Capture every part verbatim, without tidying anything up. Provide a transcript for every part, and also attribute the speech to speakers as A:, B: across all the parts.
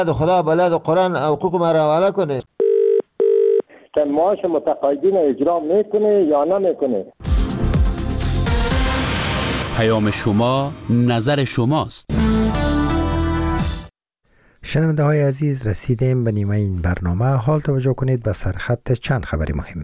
A: خدا بلد قرآن حقوق ما را حواله کنه.
B: که معاش متقاعدین اجرا میکنه یا نمیکنه.
C: پیام شما نظر شماست.
D: شنونده های عزیز، رسیدیم به نیمه این برنامه. حال توجه کنید به سرخط چند خبر مهم.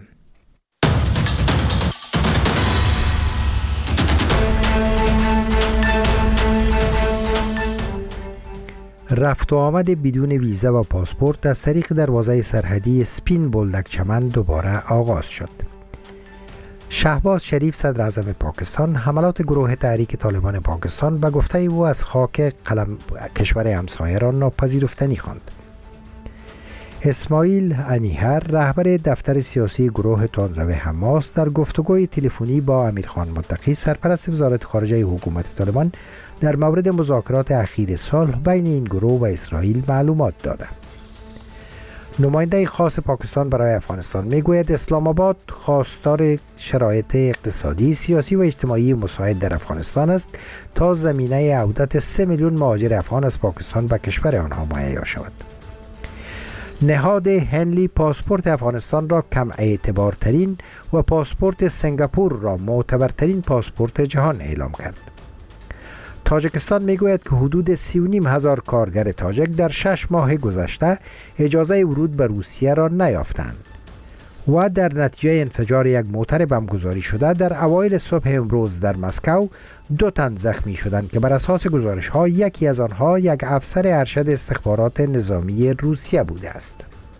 D: رفت و آمد بدون ویزا و پاسپورت از طریق دروازه سرحدی سپین بولدک چمن دوباره آغاز شد. شهباز شریف صدر اعظم پاکستان حملات گروه تحریک طالبان پاکستان به گفته او از خاک قلم کشور همسایه را ناپذیرفتنی خواند. اسماعیل انیهر رهبر دفتر سیاسی گروه تندرو حماس در گفتگوی تلفنی با امیرخان متقی سرپرست وزارت خارجه حکومت طالبان در مورد مذاکرات اخیر سال بین این گروه و اسرائیل معلومات داد. نماینده خاص پاکستان برای افغانستان میگوید اسلام آباد خواستار شرایط اقتصادی، سیاسی و اجتماعی مساعد در افغانستان است تا زمینه عودت سه میلیون مهاجر افغان از پاکستان به کشور آنها مهیا شود. نهاد هنلی پاسپورت افغانستان را کم اعتبارترین و پاسپورت سنگاپور را معتبرترین پاسپورت جهان اعلام کرد. تاجیکستان میگوید که حدود سی و نیم هزار کارگر تاجک در شش ماه گذشته اجازه ورود به روسیه را نیافتند و در نتیجه انفجار یک موتر بمبگذاری شده در اوایل صبح امروز در مسکو دو تن زخمی شدند که بر اساس گزارش ها یکی از آنها یک افسر ارشد استخبارات نظامی روسیه بوده است.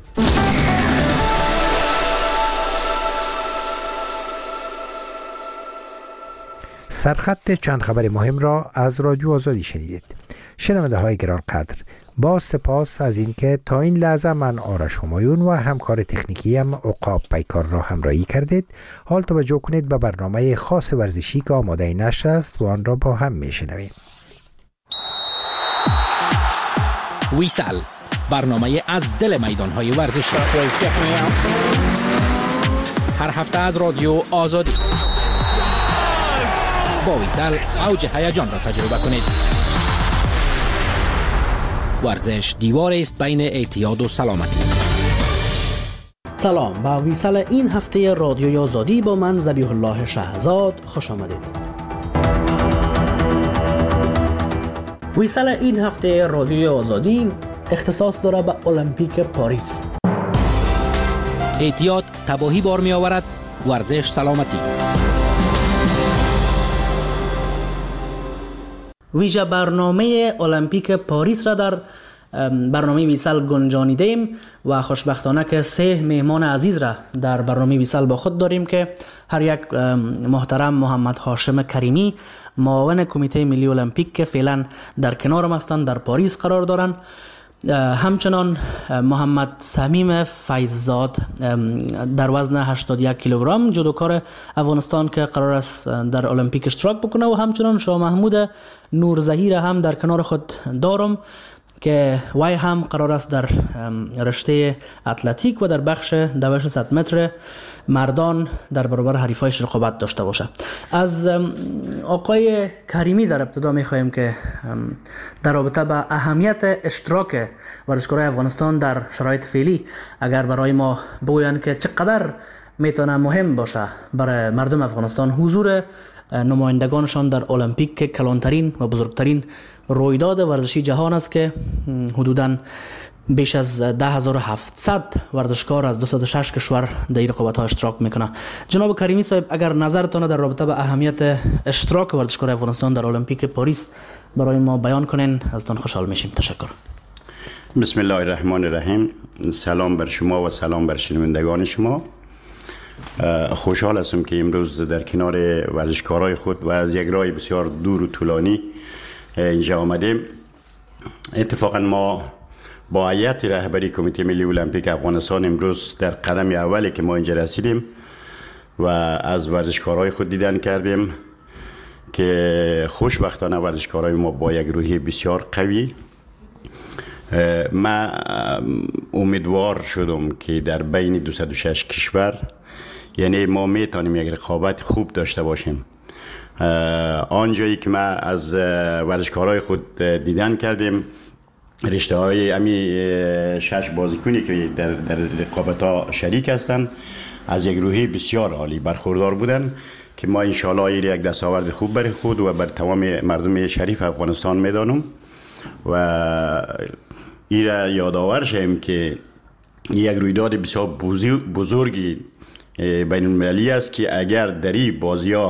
D: سرخط چند خبر مهم را از رادیو آزادی شنیدید. شنونده های گران قدر، با سپاس از اینکه تا این لحظه من آرش همایون و همکار تکنیکی هم عقاب پیکار را همراهی کردید. حال توجه کنید به برنامه خاص ورزشی که آماده نشر است و آن را با هم میشنویم.
C: ویسال، برنامه از دل میدانهای ورزشی، هر هفته از رادیو آزادی. با ویسال اوج هیجان را تجربه کنید. ورزش دیوار است بین اعتیاد و سلامتی.
E: سلام، با ویسال این هفته رادیوی آزادی با من ذبیح الله شهزاد خوش آمدید. ویسال این هفته رادیوی آزادی اختصاص داره به المپیک پاریس.
C: اعتیاد تباهی بار می آورد، ورزش سلامتی.
E: ویژه برنامه المپیک پاریس را در برنامه ویسال گنجانیدیم و خوشبختانه که سه مهمان عزیز را در برنامه ویسال با خود داریم که هر یک محترم محمد هاشم کریمی، معاون کمیته ملی المپیک که فعلا در کنارم هستند، در پاریس قرار دارند. همچنان محمد صمیم فیضزاد در وزن هشتاد و یک کیلوگرم جودوکار افغانستان که قرار است در المپیک اشتراک بکنه و همچنان شاه محمود نورزهی را هم در کنار خود دارم که وای هم قرار است در رشته اتلتیک و در بخش دوش صد متر مردان در برابر حریفایش رقابت داشته باشه. از آقای کریمی در ابتدا می‌خوایم که در رابطه با اهمیت اشتراک ورزشکارای افغانستان در شرایط فعلی اگر برای ما بگویند که چقدر میتونه مهم باشه برای مردم افغانستان حضور نمایندگانشان در المپیک که کلانترین و بزرگترین رویداد ورزشی جهان است که حدوداً بیش از ده هزار و هفتصد ورزشکار از دویست و شش کشور در این رقابت‌ها اشتراک میکنه. جناب کریمی صاحب، اگر نظرتان در رابطه با اهمیت اشتراک ورزشکار افغانستان در المپیک پاریس برای ما بیان کنین، ازتان خوشحال میشیم. تشکر.
F: بسم الله الرحمن الرحیم. سلام بر شما و سلام بر شنوندگان شما. خوشحال هستم که امروز در کنار ورزشکارای خود و از یک راه بسیار دور و طولانی اینجا آمدیم. اتفاقا ما با هیئت رهبری کمیته ملی المپیک افغانستان امروز در قدم اولی که ما اینجا رسیدیم و از ورزشکارای خود دیدن کردیم که خوشبختانه ورزشکارای ما با یک روحیه بسیار قوی. ما امیدوار شدم که در بین دویست و شش کشور، یعنی ما میتونیم یک رقابت خوب داشته باشیم. آنجایی که ما از ورزشکارای خود دیدن کردیم رشته های امی شش بازیکنی که در, در رقابت ها شریک هستند از یک روحی بسیار عالی برخوردار بودن که ما انشاءالله این یک دستاورد خوب برای خود و بر تمام مردم شریف افغانستان میدانم و این را یادآور شیم که یک رویداد بسیار بزرگی بین المللی است که اگر در این بازی ها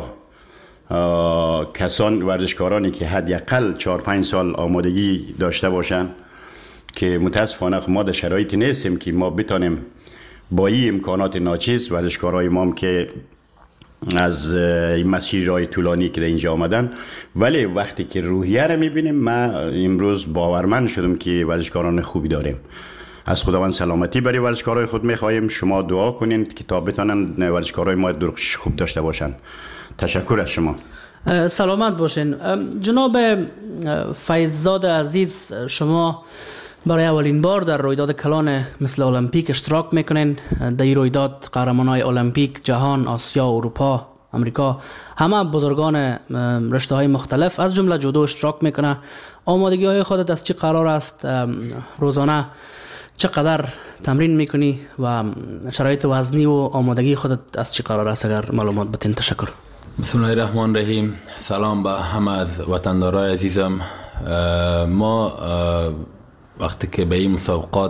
F: کسان ورزشکارانی که حداقل چهار پنج سال آمادگی داشته باشند که متاسفانه ما در شرایطی نیستیم که ما بتانیم با این امکانات ناچیز ورزشکارای ما که از این مسیر راه طولانی که در اینجا آمدن، ولی وقتی که روحیه را میبینیم ما امروز باورمند شدم که ورزشکاران خوبی داریم. از خداوند سلامتی برای ورزشکارای خود میخواهیم. شما دعا کنین که تا بتانن ورزشکارای ما درخشش خوب داشته باشن. تشکر از شما.
E: سلامت باشین. جناب فیضزاد عزیز، شما برای اولین بار در رویداد کلان مثل المپیک اشتراک میکنین. در این رویداد قهرمانای المپیک جهان، آسیا، اروپا، امریکا، همه بزرگان رشته های مختلف از جمله جودو اشتراک میکنه. آمادگی های خودت از چی قرار است؟ روزانه چقدر تمرین میکنی و شرایط وزنی و آمادگی خودت از چی قرار است؟ اگر معلومات بدین. تشکر.
G: بسم الله الرحمن الرحیم. سلام به همه از وطندارای عزیزم. ما وقتی که به این مسابقات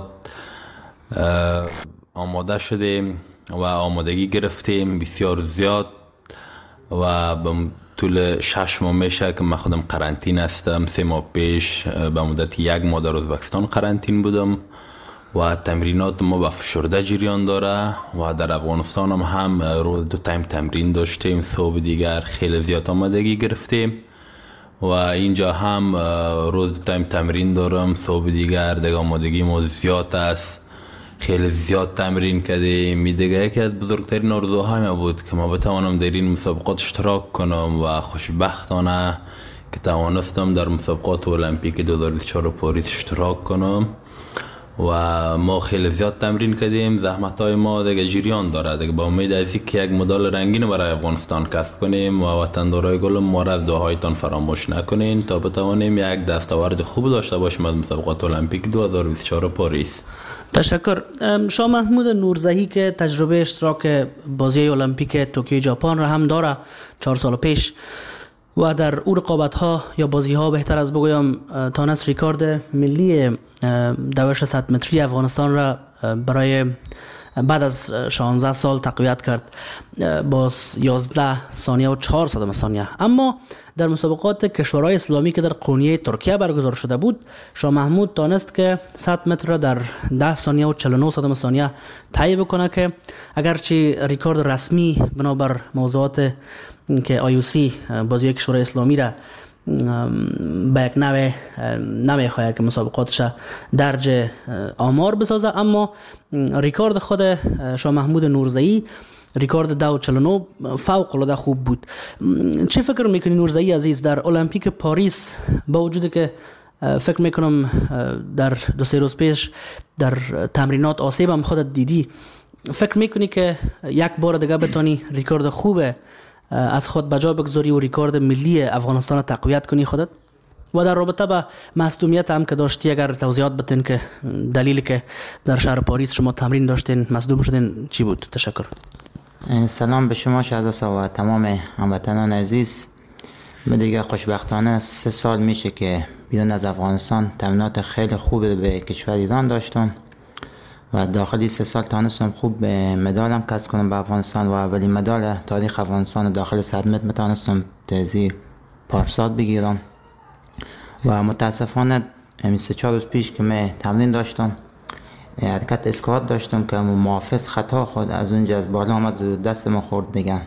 G: آماده شدیم و آمادگی گرفتیم بسیار زیاد و به طول شش ماه میشه که من خودم قرنطین هستم. سه ماه پیش به مدت یک ماه در ازبکستان قرنطین بودم و تمرینات ما به فشرده جریان داره و در افغانستان هم, هم روز دو تایم تمرین داشتیم. صبح دیگر خیلی زیاد آمادگی گرفتیم و اینجا هم روز دو تایم تمرین دارم. صبح دیگر دیگه آمادگی ما زیاد است، خیلی زیاد تمرین کردیم. می دیگه یکی از بزرگترین آرزوهای ما بود که ما بتوانم در این مسابقات اشتراک کنم و خوشبختانه که توانستم در مسابقات المپیک دو هزار و بیست و چهار پاریس اشتراک کنم و ما خیلی زیاد تمرین کردیم. زحمت های ما دیگه جریان داره دیگه. با امید از اینکه یک مدال رنگین برای افغانستان کسب کنیم و وطندارای گلم ما را از دعایتان فراموش نکنین تا بتوانیم یک دستاورد خوب داشته باشیم از مسابقات المپیک دو هزار و بیست و چهار پاریس.
E: تشکر. شاه محمود نورزهی که تجربه اشتراک بازی المپیک توکیو ژاپن را هم داره چهار سال پیش و در او رقابت ها یا بازی ها بهتر از بگویم تانست ریکارد ملی دوش صد متری افغانستان را برای بعد از شانزده سال تقویت کرد با یازده ثانیه و چهار صدم ثانیه. اما در مسابقات کشورهای اسلامی که در قونیه ترکیه برگزار شده بود، شاه محمود تانست که صد متر را در ده ثانیه و چهل و نه صدم ثانیه طی بکنه که اگرچه ریکارد رسمی بنابر موضوعات که آی او سی بازی کشورهای اسلامی را به یک نوع نمیخواهد که مسابقاتش درج آمار بسازه، اما ریکارد خود شاه محمود نورزهی ریکارد دو و چهل و نه فوق العاده خوب بود. چه فکر میکنی نورزهی عزیز در المپیک پاریس با وجودی که فکر میکنم در دو سه روز پیش در تمرینات آسیب هم خودت دیدی، فکر میکنی که یک بار دیگه بتونی ریکارد خوبه از خود بجا بگذاری و ریکارد ملی افغانستان تقویت کنی خودت؟ و در رابطه با مصدومیت هم که داشتی اگر توضیحات بتین که دلیلی که در شهر پاریس شما تمرین داشتین مصدوم شدین چی بود؟ تشکر.
H: سلام به شما شهزاده و تمام هموطنان عزیز. من دیگه خوشبختانه سه سال میشه که بیرون از افغانستان تمرینات خیلی خوب به کشور ایران داشتم و داخلی سه سال تانستم خوب به مدالم کسب کنم به افغانستان و اولین مدال تاریخ افغانستان داخل صد متر تانستم تازی پارسال بگیرم و متاسفانه همین سه چهار روز پیش که من تمرین داشتم حرکت اسکوات داشتم که محافظ خطا خود از اونجا از بالا آمد دست ما خورد دیگه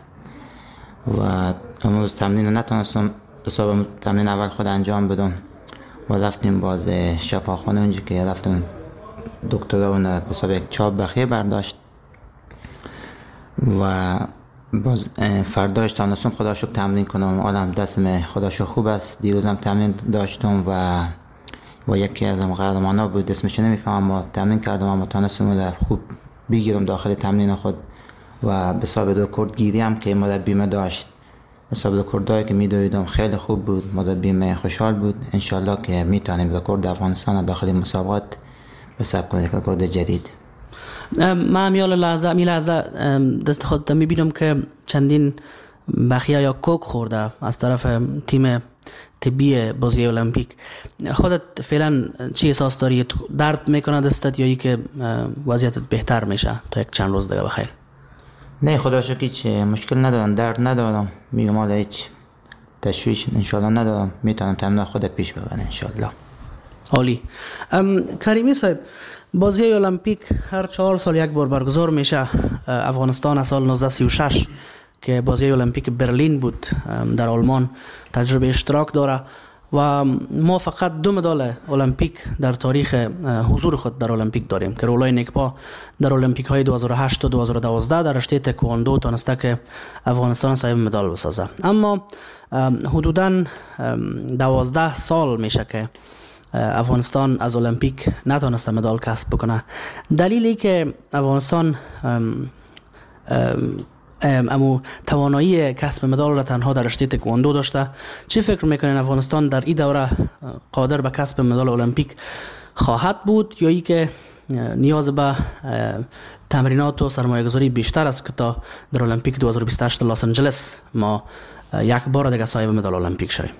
H: و امروز تمرین نتونستم حساب تمرین اول خود انجام بدم و رفتیم باز شفاخانه اونجا که رفتم دکتر اون حساب یک چاپ بخیه برداشت و باز فرداش تانستم خدا شکر تمرین کنم. آدم دستم خدا شکر خوب است. دیروزم تمرین داشتم و و یکی از هم قهرمانا بود اسمش نمیفهمم ما تمرین کردم اما تانستم خوب بگیرم داخل تمرین خود و به حساب رکورد گیری هم که مربی ما داشت حساب کردایی که میدویدم خیلی خوب بود، مربی خوشحال بود. انشالله که میتونیم رکورد افغانستان داخل مسابقات به ثبت کنیم، رکورد جدید.
E: ما میال لحظه می لحظه دست خودت میبینم که چندین بخیه یا کوک خورده از طرف تیم طبی بازی المپیک. خودت فعلا چی احساس داری؟ درد میکنه دستت یا ای که وضعیتت بهتر میشه تا یک چند روز دیگه بخیر؟
H: نه خدا شکر هیچ مشکل ندارم، درد ندارم، میگم حالا هیچ تشویش انشالله ندارم، میتونم تمرین خود پیش ببرم انشالله.
E: عالی. کریمی صاحب، بازی المپیک هر چهار سال یک بار برگزار میشه. افغانستان از سال نوزده سی و شش که بازی المپیک برلین بود در آلمان تجربه اشتراک داره و ما فقط دو مدال المپیک در تاریخ حضور خود در المپیک داریم که رولای نیکپا در المپیک های دو هزار و هشت و دو هزار و دوازده در رشته تکواندو تونسته که افغانستان صاحب مدال بسازه. اما حدوداً دوازده سال میشه که افغانستان از المپیک نتونسته مدال کسب بکنه. دلیلی که افغانستان ام ام امو توانایی کسب مدال را تنها در رشته تکواندو داشته، چی فکر میکنین افغانستان در این دوره قادر به کسب مدال المپیک خواهد بود یا ای که نیاز به تمرینات و سرمایه گذاری بیشتر است که تا در المپیک دو هزار و بیست و هشت لس آنجلس ما یک بار دیگه صاحب مدال المپیک شویم؟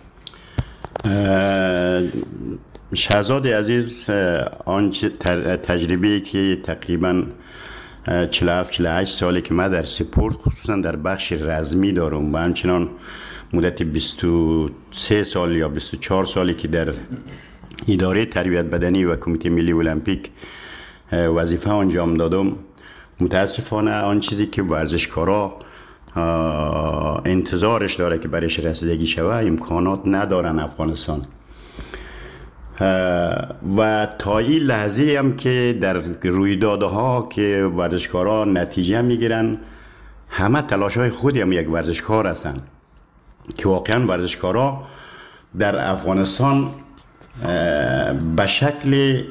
F: شهزاد عزیز، آن تجربه‌ای که تقریباً چهل و هفت چهل و هشت سالی که من در سپورت خصوصا در بخش رزمی دارم و همچنان مدت بیست و سه سال یا بیست و چهار سالی که در اداره تربیت بدنی و کمیته ملی المپیک وظیفه انجام دادم، متاسفانه آن چیزی که ورزشکارا انتظارش داره که برایش رسیدگی شوه امکانات ندارن افغانستان. و تا این لحظه هم که در رویدادها که ورزشکارا نتیجه میگیرن، همه تلاش های خودی هم یک ورزشکار هستن که واقعا ورزشکارا در افغانستان به شکل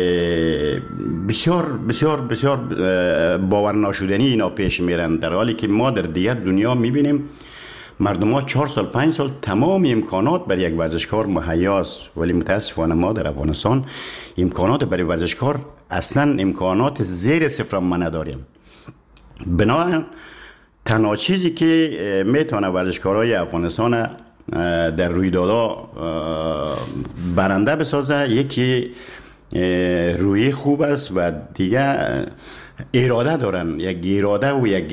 F: بسیار بسیار بسیار باور ناشدنی اینا پیش میرن، در حالی که ما در دیگر دنیا میبینیم مردم ها چهار سال پنج سال تمام امکانات برای یک ورزشکار مهیاست، ولی متاسفانه ما در افغانستان امکانات برای ورزشکار اصلا امکانات زیر صفر ما نداریم. بنابراین تنها چیزی که میتونه ورزشکارای افغانستان در رویدادها برنده بسازه یکی روی خوب است و دیگه اراده دارن، یک اراده و یک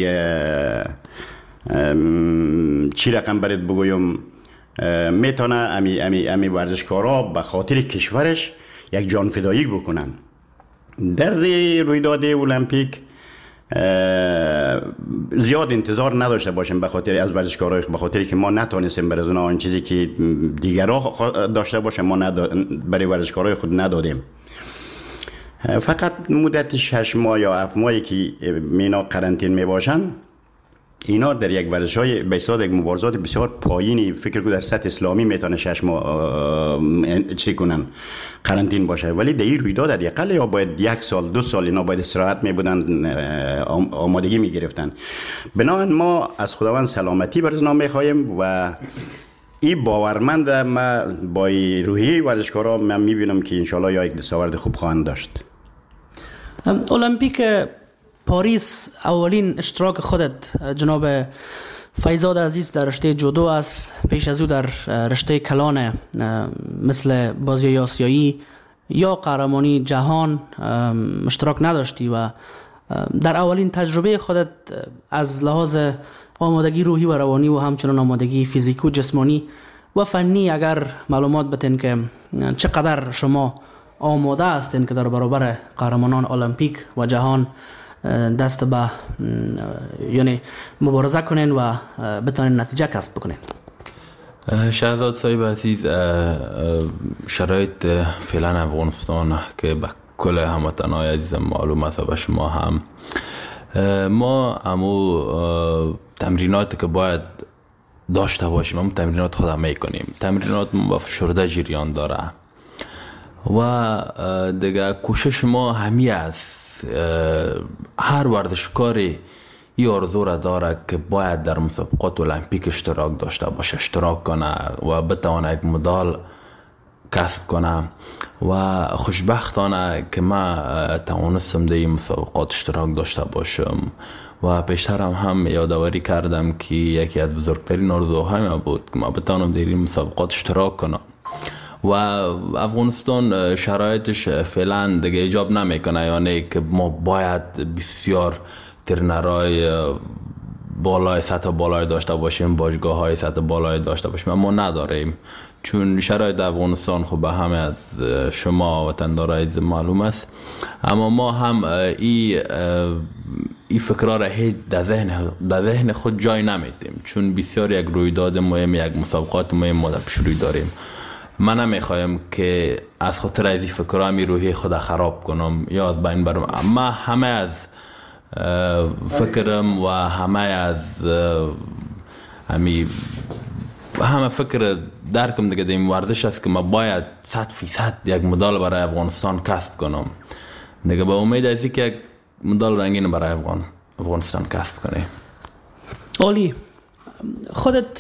F: چی رقم برات بگویم، میتونه امی امی امی ورزشکارا به خاطر کشورش یک جان فدایی بکنن. در رویداد المپیک زیاد انتظار نداشته باشیم به خاطر از ورزشکارای، به خاطر که ما نتونستیم برای اونا آن چیزی که دیگرها داشته باشه ما برای ورزشکارای خود ندادیم. فقط مدت شش ماه یا هفت ماهی که مینا قرنطین می باشن، اینا در یک ورزش های به حساب یک مبارزات بسیار پایینی، فکر کنم در سطح اسلامی میتونه شش ماه چی کنن قرنطین باشه، ولی در این رویداد حداقل یا باید یک سال دو سال اینا باید استراحت میبودن، آمادگی میگرفتن. بنابراین ما از خداوند سلامتی برای اونا میخوایم و این باورمند ما با روحیه ورزشکارا من میبینم که انشالله یا یک دستاورد خوب خواهند داشت.
E: المپیک پاریس اولین اشتراک خودت جناب فیضاد عزیز در رشته جودو است، پیش از او در رشته کلان مثل بازی آسیایی یا قهرمانی جهان اشتراک نداشتی و در اولین تجربه خودت از لحاظ آمادگی روحی و روانی و همچنان آمادگی فیزیکی و جسمانی و فنی اگر معلومات بتین که چقدر شما آماده هستین که در برابر قهرمانان المپیک و جهان دست به یعنی مبارزه کنین و بتونین نتیجه کسب بکنین؟
G: شهزاد صاحب عزیز، شرایط فعلا افغانستان که به کل هموطنان عزیز معلوم است و به شما هم، ما امو تمرینات که باید داشته باشیم همون تمرینات خود میکنیم. تمرینات با فشرده جریان داره و دیگه کوشش ما همی است هر ورزشکاری این آرزو را داره که باید در مسابقات المپیک اشتراک داشته باشه، اشتراک کنه و بتونه یک مدال کسب کنه و خوشبختانه که من توانستم در این مسابقات اشتراک داشته باشم و پیشترم هم یادآوری کردم که یکی از بزرگترین آرزوهای من بود که من بتونم در این مسابقات اشتراک کنم و افغانستان شرایطش فعلا دیگه ایجاب نمیکنه، یعنی که ما باید بسیار ترنرهای بالای سطح بالای داشته باشیم، باشگاه های سطح بالای داشته باشیم، اما نداریم چون شرایط افغانستان خب به همه از شما وطندارای معلوم است. اما ما هم این این فکرها را هیچ در ذهن در ذهن خود جای نمیدیم چون بسیار یک رویداد مهم، یک مسابقات مهم ما در پیش روی داریم. من نمیخوایم که از خاطر از این فکرها می روحی خود خراب کنم یا از بین برم. من همه از فکرم و همه از همی همه فکر درکم دیگه این ورزش است که من باید صد فیصد یک مدال برای افغانستان کسب کنم دیگه، با امید از اینکه یک مدال رنگین برای افغان افغانستان کسب کنه.
E: عالی. خودت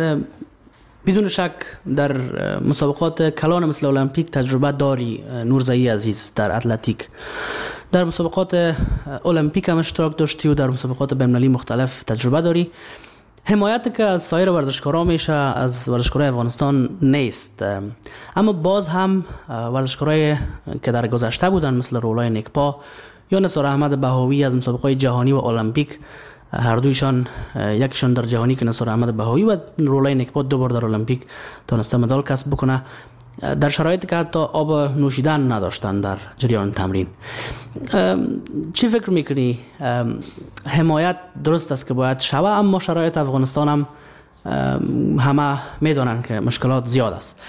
E: بدون شک در مسابقات کلان مثل المپیک تجربه داری نورزایی عزیز، در اتلتیک در مسابقات المپیک هم اشتراک داشتی و در مسابقات بین‌المللی مختلف تجربه داری. حمایت که از سایر ورزشکاران میشه از ورزشکارای افغانستان نیست، اما باز هم ورزشکارای که در گذشته بودن مثل رولای نیکپا یا نثار احمد بهاوی از مسابقات جهانی و المپیک، هر دویشان، یکیشان در جهانی که نثار احمد بهاوی و رولای نیکپا دو بار در المپیک تونسته مدال کسب بکنه، در شرایطی که حتی آب نوشیدن نداشتن در جریان تمرین. چی فکر میکنی؟ حمایت درست است که باید شوه، اما شرایط افغانستان هم همه میدونن که مشکلات زیاد است.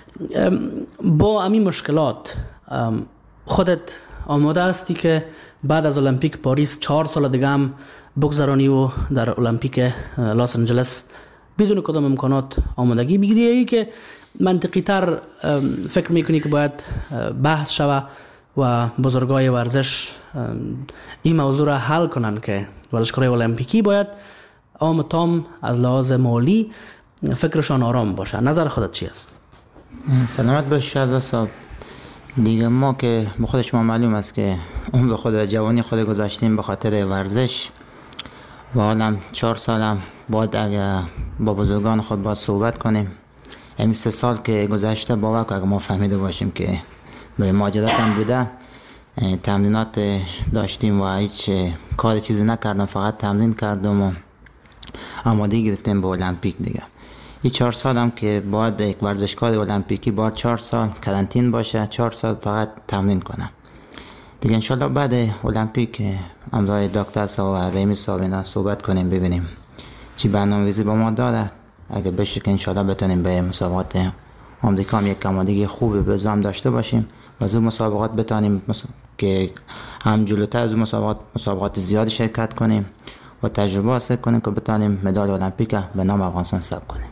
E: با همین مشکلات خودت آماده هستی که بعد از المپیک پاریس چهار سال دیگه هم بگذرانی و در المپیک لاس آنجلس بدون کدام امکانات آمادگی بگیری، یا ای که منطقی تر فکر میکنی که باید بحث شوه و بزرگای ورزش این موضوع را حل کنن که ورزشکارای المپیکی باید عام تام از لحاظ مالی فکرشان آرام باشه؟ نظر خودت چی است؟
H: سلامت باش شهزاد صاحب. دیگه ما که به خود شما معلوم است که عمر خود جوانی خود گذاشتیم به خاطر ورزش و حالا چهار سالم باید اگر با بزرگان خود باید صحبت کنیم. همین سه سال که گذشته باور که اگر ما فهمیده باشیم که به ماجرات هم بوده، تمرینات داشتیم و هیچ کار چیزی نکردم، فقط تمرین کردم و آماده گرفتیم به المپیک. دیگه این چهار سال هم که باید یک ورزشکار المپیکی باید چهار سال کرانتین باشه، چهار سال فقط تمرین کنه. دیگه انشالله بعد المپیک همراه دکتر صاحب و رحیمی صاحب اینا صحبت کنیم، ببینیم چی برنامه‌ریزی با ما داره. اگه بشه که انشالله بتونیم به مسابقات آمریکا هم یک آمادگی خوبی به زام داشته باشیم و از اون مسابقات بتونیم که هم جلوتر از اون مسابقات مسابقات زیادی شرکت کنیم و تجربه حاصل کنیم که بتونیم مدال المپیک به نام افغانستان ثبت کنیم.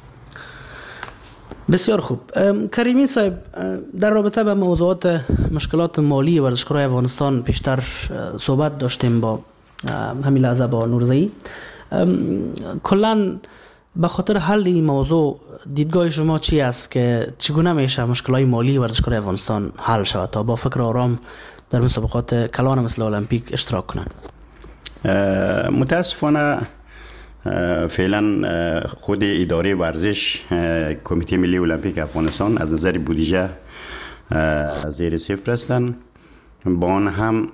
E: بسیار خوب. کریمی صاحب، در رابطه با موضوعات مشکلات مالی ورزشکارای افغانستان پیشتر صحبت داشتیم با همین لحظه با نورزایی. کلاً به خاطر حل این موضوع دیدگاه شما چی است که چگونه میشه مشکلات مالی ورزشکارای افغانستان حل شود تا با فکر آرام در مسابقات کلان مثل المپیک اشتراک کنند؟
F: متاسفانه فعلا خود اداره ورزش کمیته ملی المپیک افغانستان از نظر بودجه زیر صفر هستند. با آن هم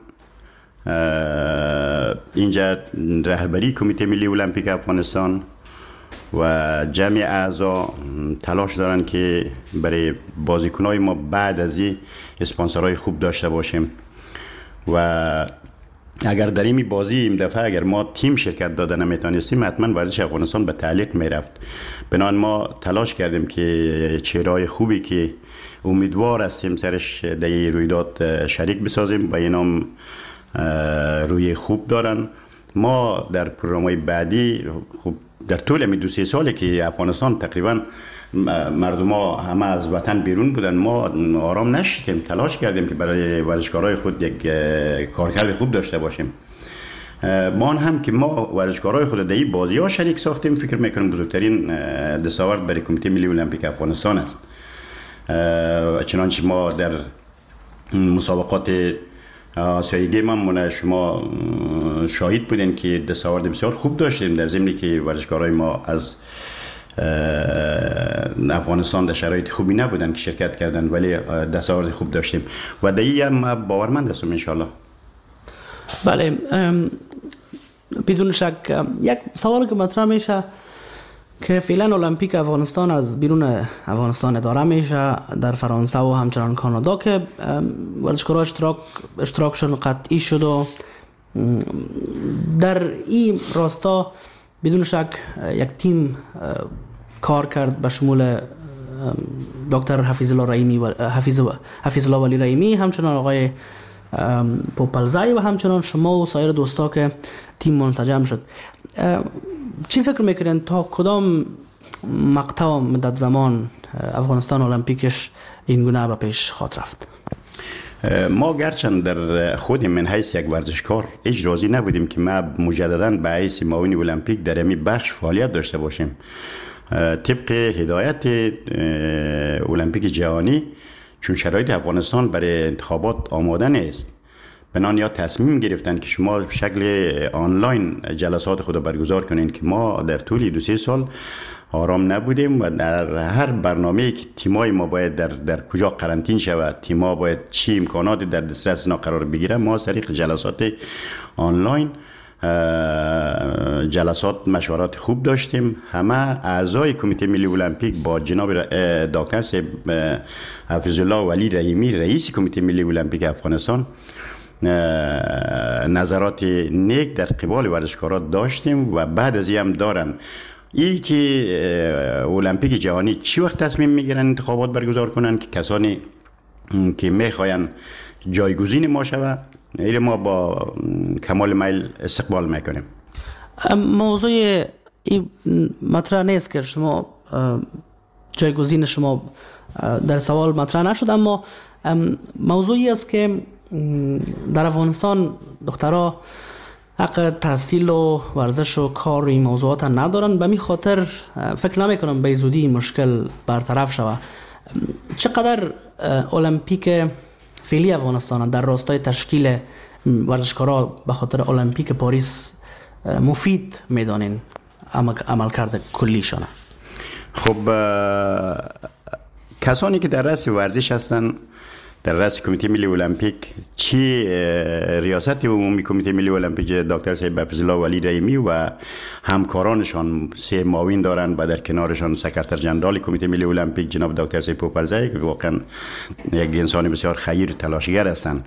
F: اینجا رهبری کمیته ملی المپیک افغانستان و جمع اعضا تلاش دارن که برای بازیکنای ما بعد از این اسپانسرهای خوب داشته باشیم و اگر در این بازی این دفعه اگر ما تیم شرکت داده نمیتونستیم حتما ورزش افغانستان به تعلیق میرفت. بنابراین ما تلاش کردیم که چهره‌های خوبی که امیدوار هستیم سرش در این رویداد شریک بسازیم و اینام روی خوب دارن. ما در پروگرام‌های بعدی خوب در طول می دو سه سالی که افغانستان تقریبا مردم ها همه از وطن بیرون بودن، ما آرام نشدیم، تلاش کردیم که برای ورزشکارای خود یک کارکرد خوب داشته باشیم. ما هم که ما ورزشکارای خود در این بازی ها شریک ساختیم، فکر میکنم بزرگترین دستاورد برای کمیته ملی المپیک افغانستان است. چنانچه ما در مسابقات آسیایی گیم هم شما شاهد بودین که دستاورد بسیار خوب داشتیم، در ضمنی که ورزشکارای ما از افغانستان در شرایط خوبی نبودن که شرکت کردن، ولی دستاورد خوب داشتیم و در این هم باورمند هستم انشاءالله.
E: بله، بدون شک یک سوال که مطرح میشه که فعلا المپیک افغانستان از بیرون افغانستان اداره میشه در فرانسه و همچنان کانادا که ورزشکارها اشتراک اشتراکشون قطعی شد و در این راستا بدون شک یک تیم کار کرد به شمول دکتر حفیظ الله رحیمی و حفیظ حفیظ الله ولی رحیمی، همچنان آقای پوپلزای و همچنان شما و سایر دوستا که تیم منسجم شد. چی فکر میکنین تا کدام مقطع مدت زمان افغانستان المپیکش این گونه به پیش خواهد رفت؟
F: ما گرچند در خود من حیث یک ورزشکار هیچ راضی نبودیم که ما مجددا به حیث معاون المپیک در این بخش فعالیت داشته باشیم. طبق هدایت المپیک جهانی، چون شرایط افغانستان برای انتخابات آماده نیست، بنان یا تصمیم گرفتن که شما به شکل آنلاین جلسات خود برگزار کنین که ما در طول دو سه سال آرام نبودیم و در هر برنامه‌ای که تیمای ما باید در در کجا قرنطین شود، تیم‌ها باید چی امکاناتی در دسترس اینا قرار بگیره، ما از طریق جلسات آنلاین جلسات مشورات خوب داشتیم. همه اعضای کمیته ملی المپیک با جناب دکتر صاحب حفیظ الله ولی رحیمی رئیس کمیته ملی المپیک افغانستان نظرات نیک در قبال ورزشکارا داشتیم و بعد از این هم دارن. ای که المپیک جهانی چی وقت تصمیم میگیرن انتخابات برگزار کنن که کسانی که میخواین جایگزین ما شود، این ما با کمال میل استقبال میکنیم.
E: موضوع این مطرح نیست که شما جایگزین شما در سوال مطرح نشد، اما موضوعی است که در افغانستان دخترها حق تحصیل و ورزش و کار و این موضوعات ندارن. به می خاطر فکر نمی کنم به زودی مشکل برطرف شود. چقدر المپیک فعلی افغانستان در راستای تشکیل ورزشکارا به خاطر المپیک پاریس مفید میدانین عمل کرده کلیشان؟
F: خب کسانی که در رأس ورزش هستن، در رأس کمیته ملی المپیک، چی ریاست عمومی کمیته ملی المپیک دکتر صاحب حفیظ الله ولی رحیمی و همکارانشان سه معاون دارن و در کنارشان سکرتر جنرال کمیته ملی المپیک جناب دکتر صاحب پوپلزای که واقعا یک انسان بسیار خیر تلاشگر هستند.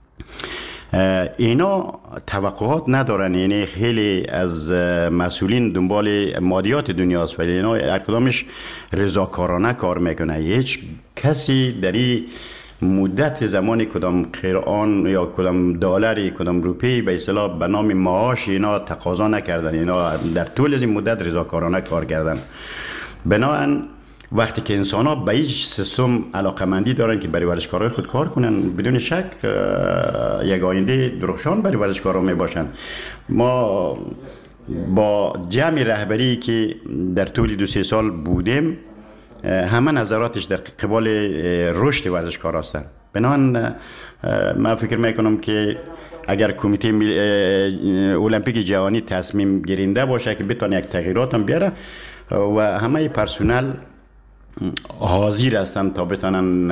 F: اینا توقعات ندارن، یعنی خیلی از مسئولین دنبال مادیات دنیاست ولی اینا هر کدامش رضاکارانه کار میکنه. هیچ کسی در این مدت زمانی کدام قرآن یا کدام دلاری کدام روپی به اصطلاح به نام معاش اینا تقاضا نکردن، اینا در طول از این مدت رضاکارانه کار کردن. بنابراین وقتی که انسان ها به هیچ سیستم علاقمندی دارن که برای ورزشکارای خود کار کنن، بدون شک یک آینده درخشان برای ورزشکارا می باشن. ما با جمع رهبری که در طول دو سه سال بودیم، همه نظراتش در قبال رشد ورزشکار هستند. بنابراین من فکر میکنم که اگر کمیته المپیک جهانی تصمیم گیرنده باشه که بتونه یک تغییرات هم بیاره و همه پرسنل حاضر هستند تا بتونن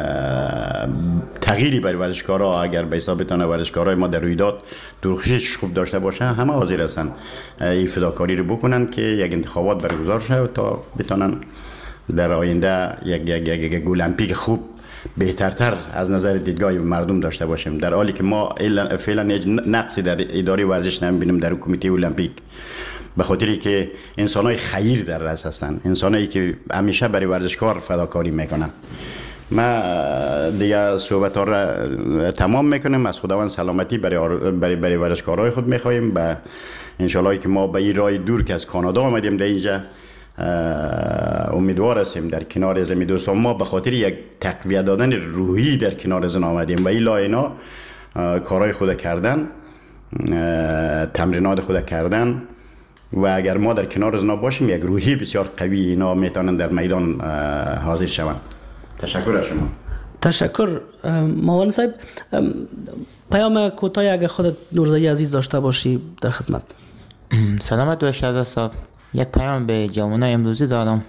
F: تغییری برای ورزشکارا، اگر به حساب بتونه ورزشکارای ما در رویداد درخشش خوب داشته باشه، همه حاضر هستند این فداکاری رو بکنن که یک انتخابات برگزار شه تا بتونن در آینده یک یک یک, یک المپیک خوب بهترتر از نظر دیدگاه مردم داشته باشیم، در حالی که ما فعلا هیچ نقصی در اداره ورزش نمیبینیم در کمیته المپیک، به خاطری که انسانای خیر در رأس هستن، انسانایی که همیشه برای ورزشکار فداکاری میکنن. ما دیگه صحبت ها را تمام میکنیم. از خداوند سلامتی برای برای برای ورزشکارای خود میخوایم و ان شاءالله که ما به این راه دور که از کانادا آمدیم در اینجا امیدوار هستیم در کنار از دوستان ما به خاطر یک تقویت دادن روحی در کنار از آمدیم و ایلا اینا کارهای خود کردن تمرینات خود کردن و اگر ما در کنار از اینا باشیم یک روحی بسیار قوی اینا میتونن در میدان حاضر شوند. تشکر از شما.
E: تشکر مولانا صاحب. پیام کوتاه اگه خودت نورزایی عزیز داشته باشی در خدمت.
H: سلامت باش شهزاد صاحب. یک پیام به جوانای امروزی دارم.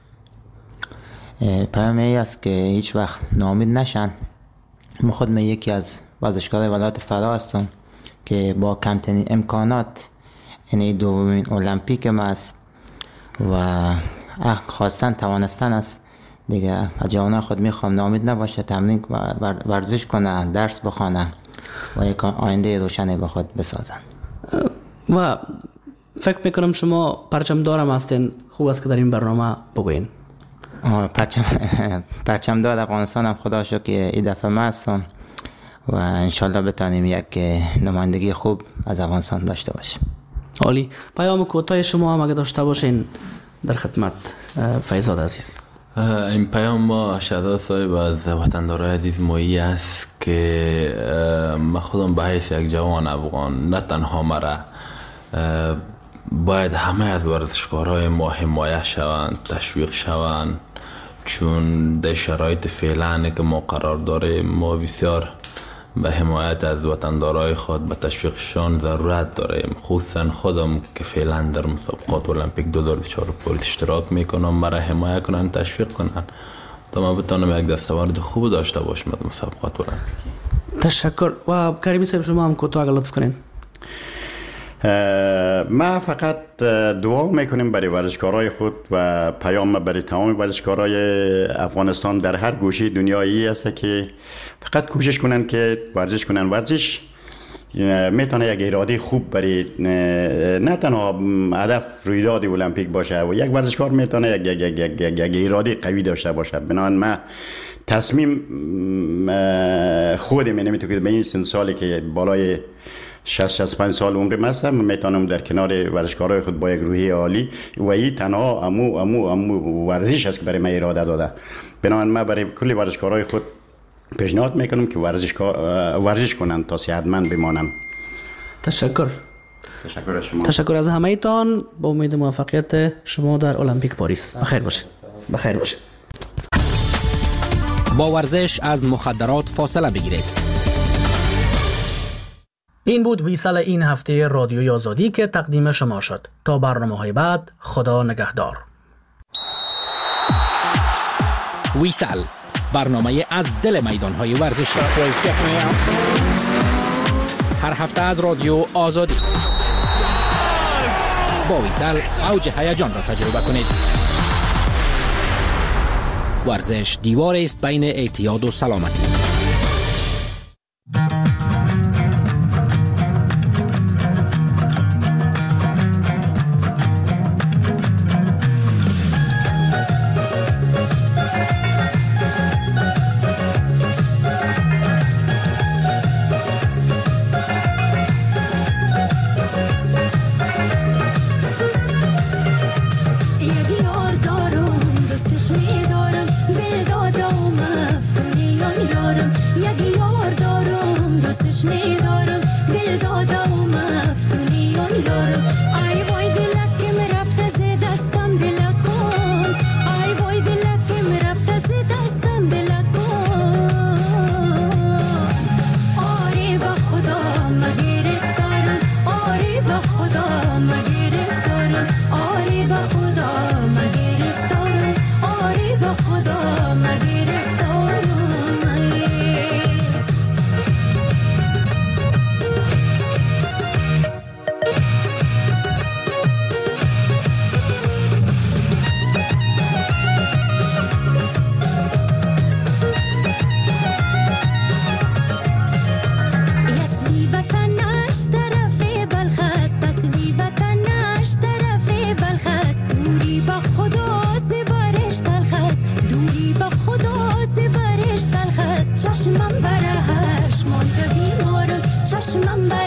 H: پیام ای است که هیچ وقت ناامید نشن. من خودم یکی از ورزشکارای ولایت فرا هستم که با کمترین امکانات یعنی دومین المپیک ما است و خواستن توانستن است. دیگه از جوانان خود میخوام ناامید نباشه، تمرین ورزش کنه، درس بخونه و یک آینده روشنی به خود بسازن.
E: و فکر میکنم شما پرچم دارم هستین، خوب است که در این برنامه بگوین.
H: پرچم پرچم دار افغانستان هم خدا شکر که این دفعه ما هستم و انشالله بتانیم یک نمایندگی خوب از افغانستان داشته باشیم.
E: عالی. پیام کوتاه شما هم اگه داشته باشین در خدمت فیضاد عزیز.
G: این پیام ما شهزاد صاحب از وطندارای عزیز مایی است که من خودم به حیث یک جوان افغان نه تنها مرا باید همه از ورزشکارهای ما حمایت شوند، تشویق شوند، چون در شرایط فعلا که ما قرار داریم ما بسیار به حمایت از وطندارای خود به تشویقشان ضرورت داریم. خصوصا خودم که فعلا در مسابقات المپیک دو هزار و بیست و چهار پاریس اشتراک میکنم، مرا حمایت کنن، تشویق کنن تا ما بتونم یک دستاورد خوب داشته باشم در مسابقات المپیکی.
E: تشکر. و کریمی صاحب شما هم کوتاه اگه لطف کنین.
F: ما فقط دعا میکنیم برای ورزشکارای خود و پیام برای تمام ورزشکارای افغانستان در هر گوشه دنیایی است که فقط کوشش کنن که ورزش کنن. ورزش میتونه یک اراده خوب برای نه تنها هدف رویداد المپیک باشه و یک ورزشکار میتونه یک یک یک یک, یک, یک اراده قوی داشته باشه. بنابراین ما تصمیم خودم نمیتونم که به این سن سالی که بالای شصت شصت و پنج سال عمرم هستم میتونم در کنار ورزشکارای خود با یک روحیه عالی و این تنها امو امو امو ورزش است که برای من اراده داده. بنابراین من برای کل ورزشکارای خود پیشنهاد میکنم که ورزش ورزش کنن تا صحتمند بمانن.
E: تشکر.
F: تشکر از شما.
E: تشکر از همه ایتان. با امید موفقیت شما در المپیک پاریس. بخیر باشه. بخیر باشه.
C: با ورزش از مخدرات فاصله بگیرید.
E: این بود ویسال این هفته رادیوی آزادی که تقدیم شما شد. تا برنامه‌های بعد، خدا نگهدار.
C: ویسال، برنامه از دل میدان‌های ورزشی. هر هفته از رادیو آزادی. با ویسال اوج هیجان را تجربه کنید. ورزش دیواری است بین اعتیاد و سلامتی.
I: چشمم بره هش مانده بیمارم چشمم بره